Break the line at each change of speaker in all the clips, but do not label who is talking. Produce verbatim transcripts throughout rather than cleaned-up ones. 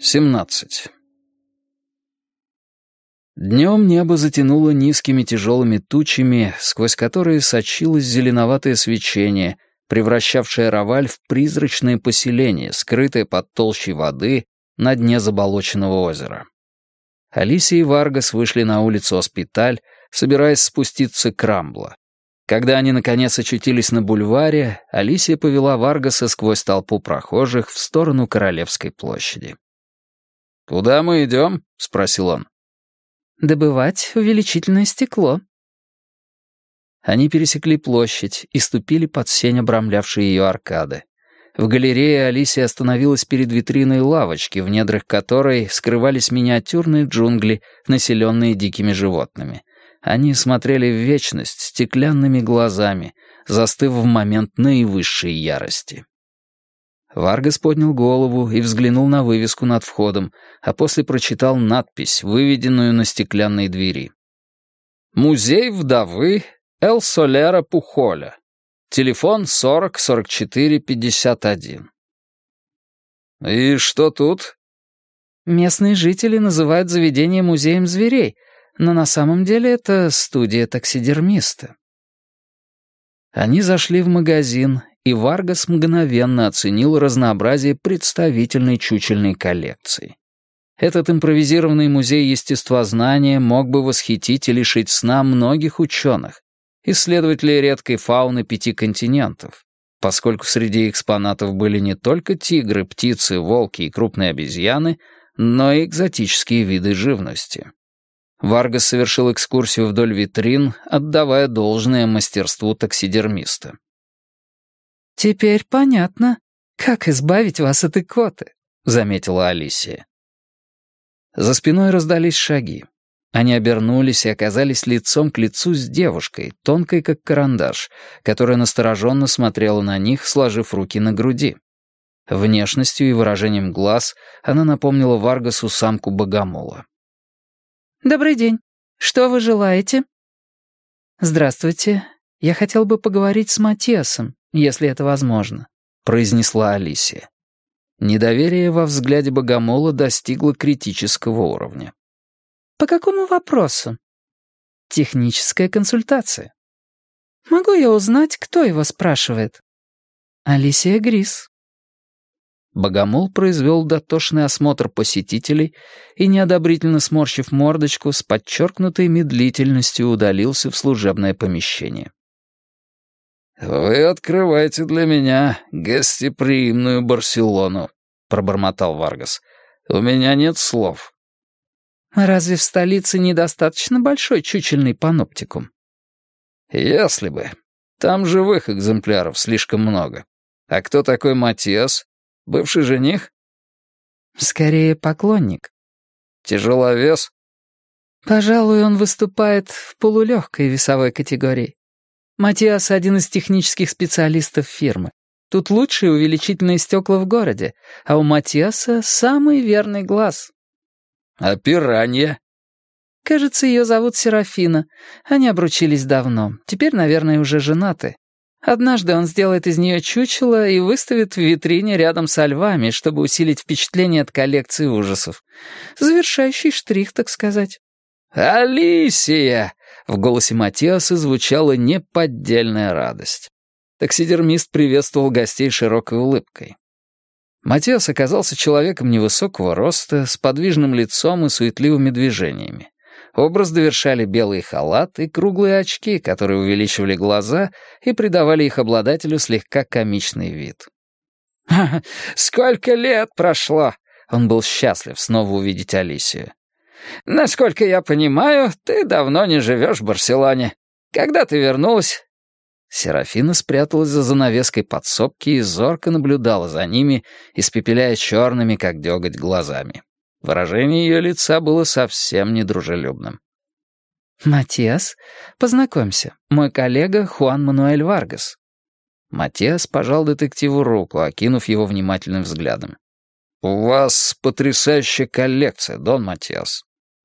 семнадцать. Днем небо затянуло низкими тяжелыми тучами, сквозь которые сочилось зеленоватое свечение, превращавшее Раваль в призрачное поселение, скрытое под толщей воды на дне заболоченного озера. Алисия и Варгас вышли на улицу Оспиталь, собираясь спуститься к Рамбло. Когда они, наконец, очутились на бульваре, Алисия повела Варгаса сквозь толпу прохожих в сторону Королевской площади. «Куда мы идем?» — спросил он.
«Добывать увеличительное стекло».
Они пересекли площадь и ступили под сень, обрамлявшей ее аркады. В галерее Алисия остановилась перед витриной лавочки, в недрах которой скрывались миниатюрные джунгли, населенные дикими животными. Они смотрели в вечность стеклянными глазами, застыв в момент наивысшей ярости. Варгас поднял голову и взглянул на вывеску над входом, а после прочитал надпись, выведенную на стеклянной двери. «Музей вдовы Эл Солера Пухоля. Телефон сорок сорок четыре пятьдесят один». «И что тут?»
Местные жители называют заведение музеем зверей, но на самом деле это студия таксидермиста. Они зашли в магазин, и Варгас мгновенно оценил разнообразие представительной чучельной коллекции. Этот импровизированный музей естествознания мог бы восхитить и лишить сна многих ученых, исследователей редкой фауны пяти континентов, поскольку среди экспонатов были не только тигры, птицы, волки и крупные обезьяны, но и экзотические виды живности. Варгас совершил экскурсию вдоль витрин, отдавая должное мастерству таксидермиста. «Теперь понятно, как избавить вас от икоты», — заметила Алисия.
За спиной раздались шаги. Они обернулись и оказались лицом к лицу с девушкой, тонкой как карандаш, которая настороженно смотрела на них, сложив руки на груди. Внешностью и выражением глаз она напомнила Варгасу самку богомола.
«Добрый день. Что вы желаете?» «Здравствуйте. Я хотел бы поговорить с Матиасом, если это возможно», — произнесла Алисия. Недоверие во взгляде богомола достигло критического уровня. «По какому вопросу?»
«Техническая консультация».
«Могу я узнать, кто его спрашивает?» «Алисия Грис».
Богомол произвел дотошный осмотр посетителей и, неодобрительно сморщив мордочку, с подчеркнутой медлительностью удалился в служебное помещение. «Вы открываете для меня гостеприимную Барселону», — пробормотал Варгас. «У меня нет слов».
«Разве в столице недостаточно большой чучельный паноптикум?»
«Если бы. Там живых экземпляров слишком много. А кто такой Матиас? Бывший жених?»
«Скорее поклонник».
«Тяжеловес?»
«Пожалуй, он выступает в полулегкой весовой категории. Матиас — один из технических специалистов фирмы. Тут лучшие увеличительные стекла в городе, а у Матиаса самый верный глаз».
«А пиранья?»
«Кажется, ее зовут Серафина. Они обручились давно. Теперь, наверное, уже женаты. Однажды он сделает из нее чучело и выставит в витрине рядом со львами, чтобы усилить впечатление от коллекции ужасов. Завершающий штрих, так сказать».
«Алисия!» — в голосе Матиаса звучала неподдельная радость. Таксидермист приветствовал гостей широкой улыбкой. Матиас оказался человеком невысокого роста, с подвижным лицом и суетливыми движениями. Образ довершали белый халат и круглые очки, которые увеличивали глаза и придавали их обладателю слегка комичный вид. «Ха-ха, сколько лет прошло!» Он был счастлив снова увидеть Алисию. «Насколько я понимаю, ты давно не живешь в Барселоне. Когда ты вернулась?» Серафина спряталась за занавеской подсобки и зорко наблюдала за ними, испепеляя черными, как деготь, глазами. Выражение ее лица было совсем недружелюбным.
«Матиас, познакомься, мой коллега Хуан Мануэль Варгас».
Матиас пожал детективу руку, окинув его внимательным взглядом. «У вас потрясающая коллекция, Дон Матиас».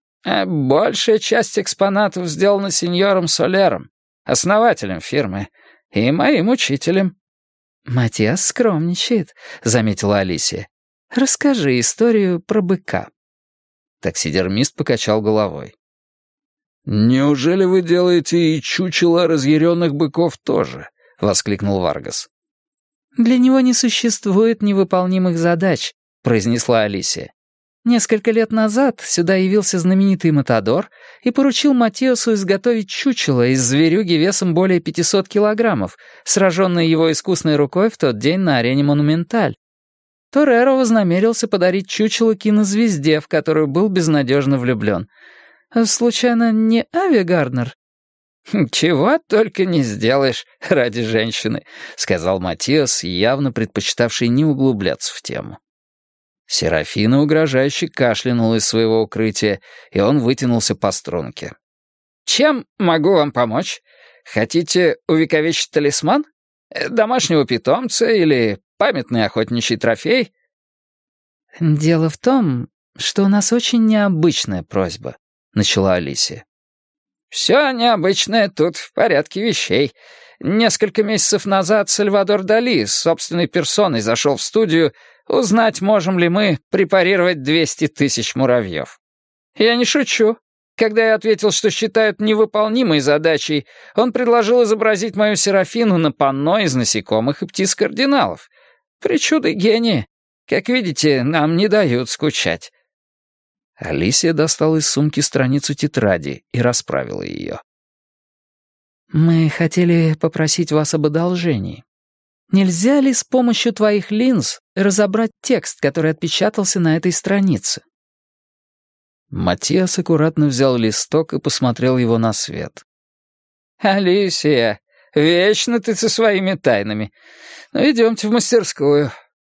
«Большая часть экспонатов сделана сеньором Солером, основателем фирмы, и моим учителем».
«Матиас скромничает», — заметила Алисия. Расскажи историю про быка».
Таксидермист покачал головой. «Неужели вы делаете и чучело разъяренных быков тоже?» — воскликнул Варгас.
«Для него не существует невыполнимых задач», — произнесла Алисия. «Несколько лет назад сюда явился знаменитый Матадор и поручил Матиасу изготовить чучело из зверюги весом более пятисот килограммов, сраженной его искусной рукой в тот день на арене Монументаль. Тореро вознамерился подарить чучело кинозвезде, в которую был безнадежно влюблен. Случайно, не Ави Гарднер?»
«Чего только не сделаешь ради женщины», — сказал Матиас, явно предпочитавший не углубляться в тему. Серафина угрожающе кашлянула из своего укрытия, и он вытянулся по струнке. «Чем могу вам помочь? Хотите увековечить талисман? Домашнего питомца или памятный охотничий трофей?»
«Дело в том, что у нас очень необычная просьба», — начала Алисия.
«Все необычное тут в порядке вещей. Несколько месяцев назад Сальвадор Дали с собственной персоной зашел в студию узнать, можем ли мы препарировать двести тысяч муравьев. Я не шучу. Когда я ответил, что считают невыполнимой задачей, он предложил изобразить мою Серафину на панно из насекомых и птиц-кардиналов. Причуды гения. Как видите, нам не дают скучать». Алисия достала из сумки страницу тетради и расправила ее.
«Мы хотели попросить вас об одолжении. Нельзя ли с помощью твоих линз разобрать текст, который отпечатался на этой странице?»
Матиас аккуратно взял листок и посмотрел его на свет. «Алисия, вечно ты со своими тайнами. Ну, идемте в мастерскую».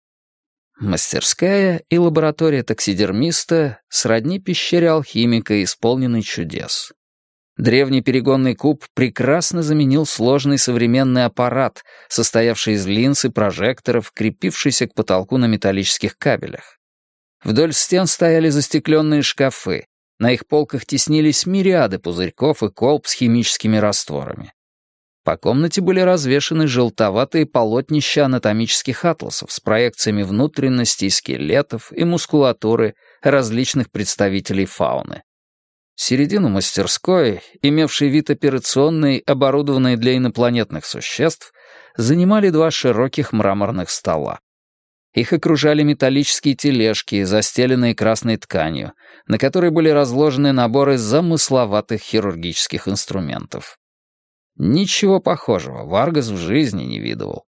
Мастерская и лаборатория таксидермиста сродни пещере алхимика, исполненной чудес. Древний перегонный куб прекрасно заменил сложный современный аппарат, состоявший из линз и прожекторов, крепившийся к потолку на металлических кабелях. Вдоль стен стояли застекленные шкафы, на их полках теснились мириады пузырьков и колб с химическими растворами. По комнате были развешаны желтоватые полотнища анатомических атласов с проекциями внутренностей, скелетов и мускулатуры различных представителей фауны. Середину мастерской, имевшей вид операционной, оборудованной для инопланетных существ, занимали два широких мраморных стола. Их окружали металлические тележки, застеленные красной тканью, на которой были разложены наборы замысловатых хирургических инструментов. Ничего похожего Варгас в жизни не видывал.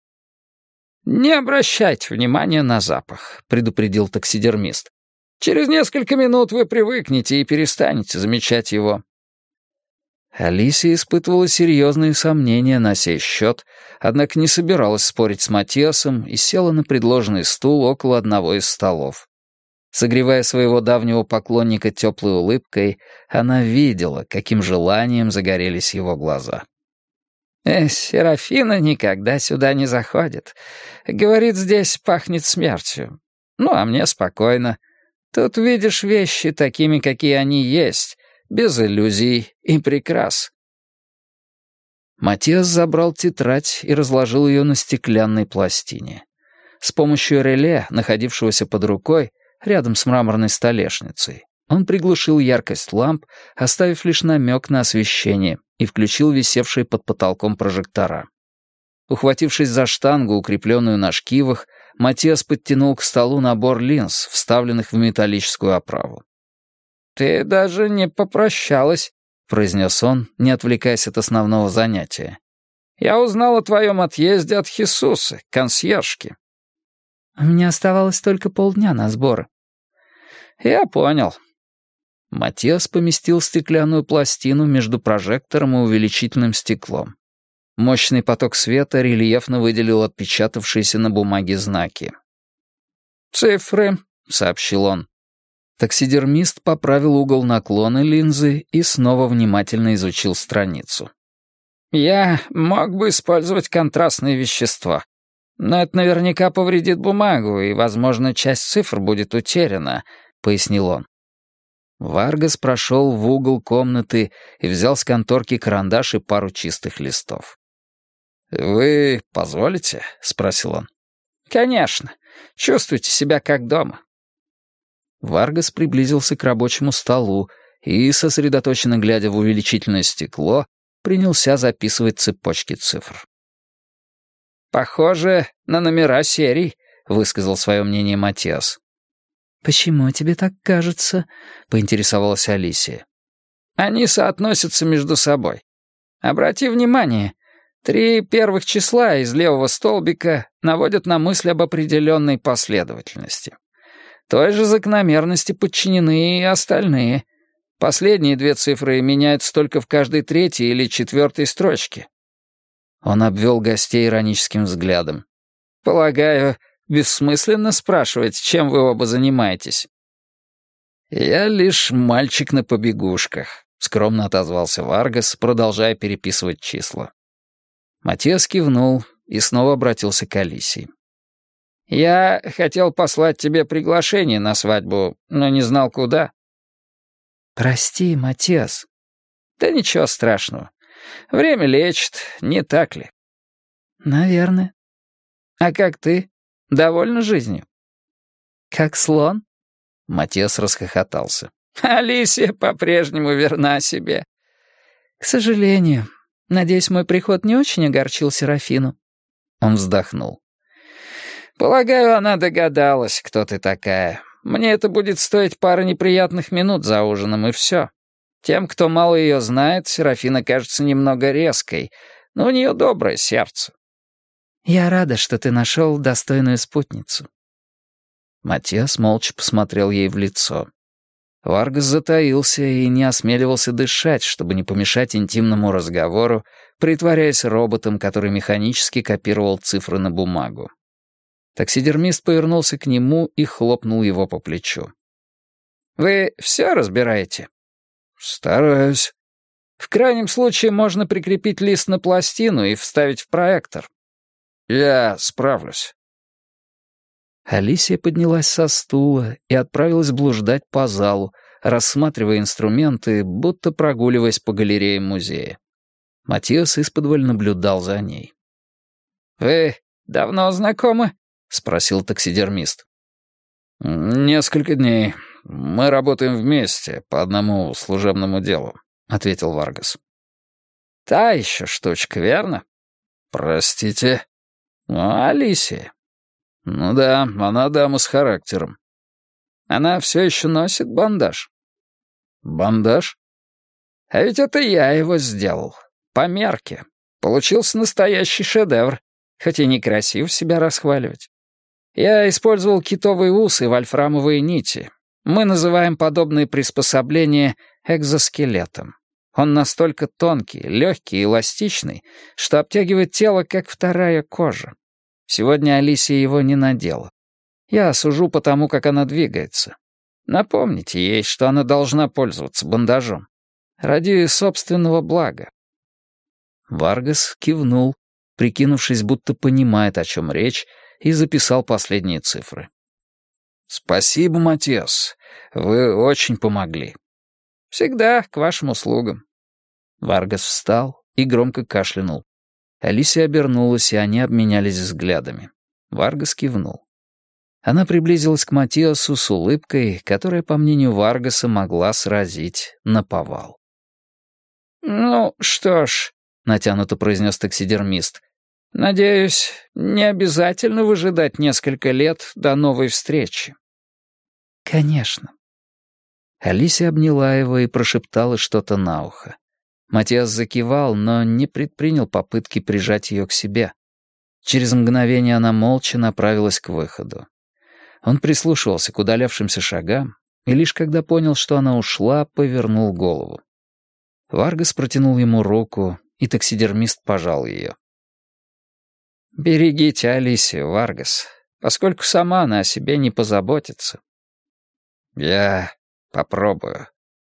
«Не обращайте внимания на запах», — предупредил таксидермист. «Через несколько минут вы привыкнете и перестанете замечать его».
Алисия испытывала серьезные сомнения на сей счет, однако не собиралась спорить с Матиасом и села на предложенный стул около одного из столов. Согревая своего давнего поклонника теплой улыбкой, она видела, каким желанием загорелись его глаза. «Э, Серафина никогда сюда не заходит. Говорит, здесь пахнет смертью. Ну, а мне спокойно. Тут видишь вещи такими, какие они есть, без иллюзий и прикрас». Матиас забрал тетрадь и разложил ее на стеклянной пластине. С помощью реле, находившегося под рукой, рядом с мраморной столешницей, он приглушил яркость ламп, оставив лишь намек на освещение, и включил висевшие под потолком прожектора. Ухватившись за штангу, укрепленную на шкивах, Матиас подтянул к столу набор линз, вставленных в металлическую оправу. «Ты даже не попрощалась», — произнес он, не отвлекаясь от основного занятия. «Я узнал о твоем отъезде от Хисусы, консьержки». «У меня оставалось только полдня на сборы».
«Я понял». Матиас поместил стеклянную пластину между прожектором и увеличительным стеклом. Мощный поток света рельефно выделил отпечатавшиеся на бумаге знаки. «Цифры», — сообщил он. Таксидермист поправил угол наклона линзы и снова внимательно изучил страницу. «Я мог бы использовать контрастные вещества, но это наверняка повредит бумагу, и, возможно, часть цифр будет утеряна», — пояснил он. Варгас прошел в угол комнаты и взял с конторки карандаш и пару чистых листов. «Вы позволите?» — спросил он. «Конечно. Чувствуйте себя как дома».
Варгас приблизился к рабочему столу и, сосредоточенно глядя в увеличительное стекло, принялся записывать цепочки цифр.
«Похоже на номера серий», — высказал свое мнение Матиас.
«Почему тебе так кажется?» — поинтересовалась Алисия.
«Они соотносятся между собой. Обрати внимание, три первых числа из левого столбика наводят на мысль об определенной последовательности. Той же закономерности подчинены и остальные. Последние две цифры меняются только в каждой третьей или четвертой строчке».
Он обвел гостей ироническим взглядом.
«Полагаю, бессмысленно спрашивать, чем вы оба занимаетесь».
«Я лишь мальчик на побегушках», — скромно отозвался Варгас, продолжая переписывать числа. Матиас кивнул и снова обратился к Алисии.
«Я хотел послать тебе приглашение на свадьбу, но не знал, куда».
«Прости, Матиас».
«Да ничего страшного. Время лечит, не так ли?»
«Наверное».
«А как ты? Довольна жизнью?»
«Как слон?»
Матиас расхохотался. «Алисия по-прежнему верна себе».
«К сожалению. Надеюсь, мой приход не очень огорчил Серафину».
Он вздохнул. «Полагаю, она догадалась, кто ты такая. Мне это будет стоить пары неприятных минут за ужином, и все. Тем, кто мало ее знает, Серафина кажется немного резкой, но у нее доброе сердце».
«Я рада, что ты нашел достойную спутницу».
Матиас молча посмотрел ей в лицо. Варгас затаился и не осмеливался дышать, чтобы не помешать интимному разговору, притворяясь роботом, который механически копировал цифры на бумагу. Таксидермист повернулся к нему и хлопнул его по плечу. «Вы все разбираете?»
«Стараюсь».
«В крайнем случае можно прикрепить лист на пластину и вставить в проектор».
«Я справлюсь».
Алисия поднялась со стула и отправилась блуждать по залу, рассматривая инструменты, будто прогуливаясь по галерее музея. Матиас исподволь наблюдал за ней. «Вы давно знакомы?» — спросил таксидермист.
«Несколько дней. Мы работаем вместе по одному служебному делу», — ответил Варгас.
«Та еще штучка, верно?»
«Простите?»
«Ну, Алисия».
«Ну да, она дама с характером».
«Она все еще носит бандаж?»
«Бандаж?»
«А ведь это я его сделал. По мерке. Получился настоящий шедевр, хоть и некрасиво себя расхваливать. Я использовал китовые усы и вольфрамовые нити. Мы называем подобные приспособления экзоскелетом. Он настолько тонкий, легкий и эластичный, что обтягивает тело, как вторая кожа. Сегодня Алисия его не надела. Я сужу по тому, как она двигается. Напомните ей, что она должна пользоваться бандажом. Ради собственного блага».
Варгас кивнул, прикинувшись, будто понимает, о чем речь, и записал последние цифры. «Спасибо, Матиас. Вы очень помогли».
«Всегда к вашим услугам».
Варгас встал и громко кашлянул. Алисия обернулась, и они обменялись взглядами. Варгас кивнул. Она приблизилась к Матиасу с улыбкой, которая, по мнению Варгаса, могла сразить наповал.
«Ну, что ж», — натянуто произнес таксидермист, «надеюсь, не обязательно выжидать несколько лет до новой встречи».
«Конечно». Алисия обняла его и прошептала что-то на ухо. Матиас закивал, но не предпринял попытки прижать ее к себе. Через мгновение она молча направилась к выходу. Он прислушивался к удалявшимся шагам, и лишь когда понял, что она ушла, повернул голову. Варгас протянул ему руку, и таксидермист пожал ее.
«Берегите Алисию, Варгас, поскольку сама она о себе не позаботится».
«Я попробую».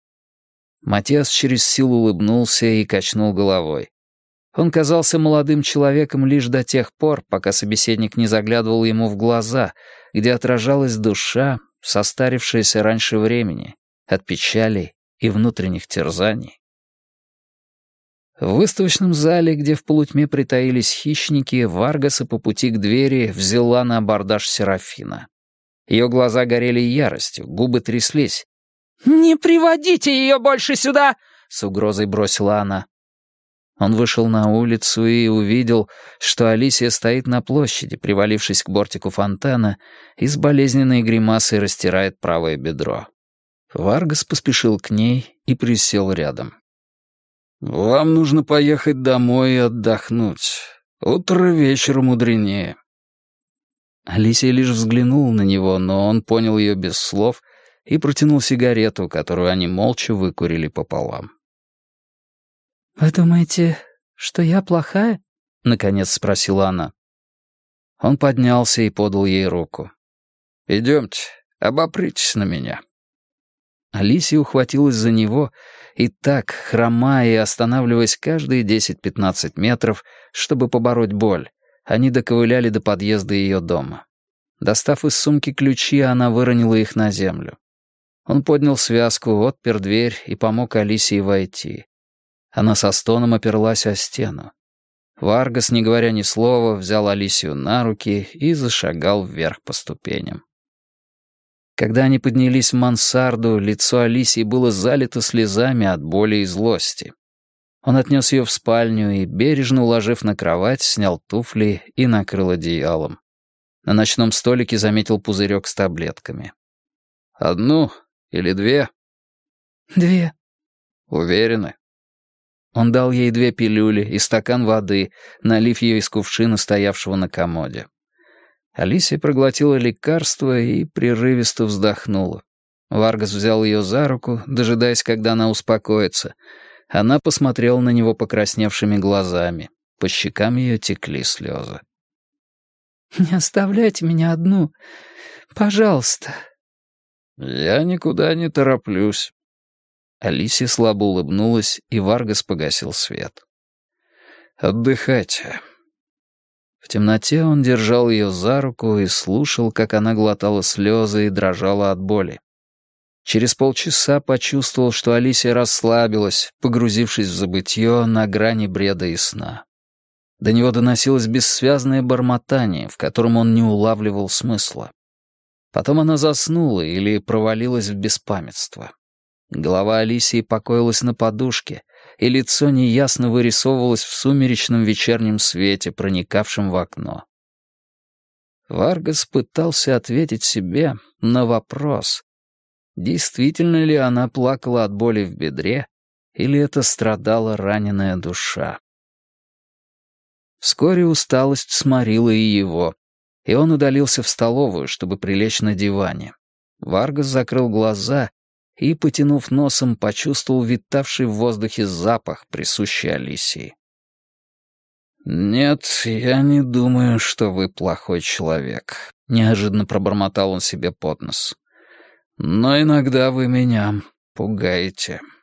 Матиас через силу улыбнулся и качнул головой. Он казался молодым человеком лишь до тех пор, пока собеседник не заглядывал ему в глаза, где отражалась душа, состарившаяся раньше времени, от печали и внутренних терзаний.
В выставочном зале, где в полутьме притаились хищники, Варгаса по пути к двери взяла на абордаж Серафина. Ее глаза горели яростью, губы тряслись. «Не приводите ее больше сюда!» — с угрозой бросила она. Он вышел на улицу и увидел, что Алисия стоит на площади, привалившись к бортику фонтана, и с болезненной гримасой растирает правое бедро. Варгас поспешил к ней и присел рядом. «Вам нужно поехать домой и отдохнуть. Утро вечера мудренее». Алисия лишь взглянула на него, но он понял ее без слов и протянул сигарету, которую они молча выкурили пополам.
«Вы думаете, что я плохая?» — наконец спросила она.
Он поднялся и подал ей руку. «Идемте, обопритесь на меня». Алисия ухватилась за него и так, хромая и останавливаясь каждые десять-пятнадцать метров, чтобы побороть боль, они доковыляли до подъезда ее дома. Достав из сумки ключи, она выронила их на землю. Он поднял связку, отпер дверь и помог Алисии войти. Она со стоном оперлась о стену. Варгас, не говоря ни слова, взял Алисию на руки и зашагал вверх по ступеням. Когда они поднялись в мансарду, лицо Алисии было залито слезами от боли и злости. Он отнес ее в спальню и, бережно уложив на кровать, снял туфли и накрыл одеялом. На ночном столике заметил пузырек с таблетками. «Одну или две?»
«Две».
«Уверены?» Он дал ей две пилюли и стакан воды, налив ее из кувшина, стоявшего на комоде. Алисия проглотила лекарство и прерывисто вздохнула. Варгас взял ее за руку, дожидаясь, когда она успокоится. Она посмотрела на него покрасневшими глазами. По щекам ее текли слезы.
«Не оставляйте меня одну. Пожалуйста».
«Я никуда не тороплюсь». Алисия слабо улыбнулась, и Варгас погасил свет. «Отдыхайте». В темноте он держал ее за руку и слушал, как она глотала слезы и дрожала от боли. Через полчаса почувствовал, что Алисия расслабилась, погрузившись в забытье на грани бреда и сна. До него доносилось бессвязное бормотание, в котором он не улавливал смысла. Потом она заснула или провалилась в беспамятство. Голова Алисии покоилась на подушке, и лицо неясно вырисовывалось в сумеречном вечернем свете, проникавшем в окно. Варгас пытался ответить себе на вопрос, действительно ли она плакала от боли в бедре, или это страдала раненая душа. Вскоре усталость сморила и его, и он удалился в столовую, чтобы прилечь на диване. Варгас закрыл глаза и, потянув носом, почувствовал витавший в воздухе запах, присущий Алисии. «Нет, я не думаю, что вы плохой человек», — неожиданно пробормотал он себе под нос. «Но иногда вы меня пугаете».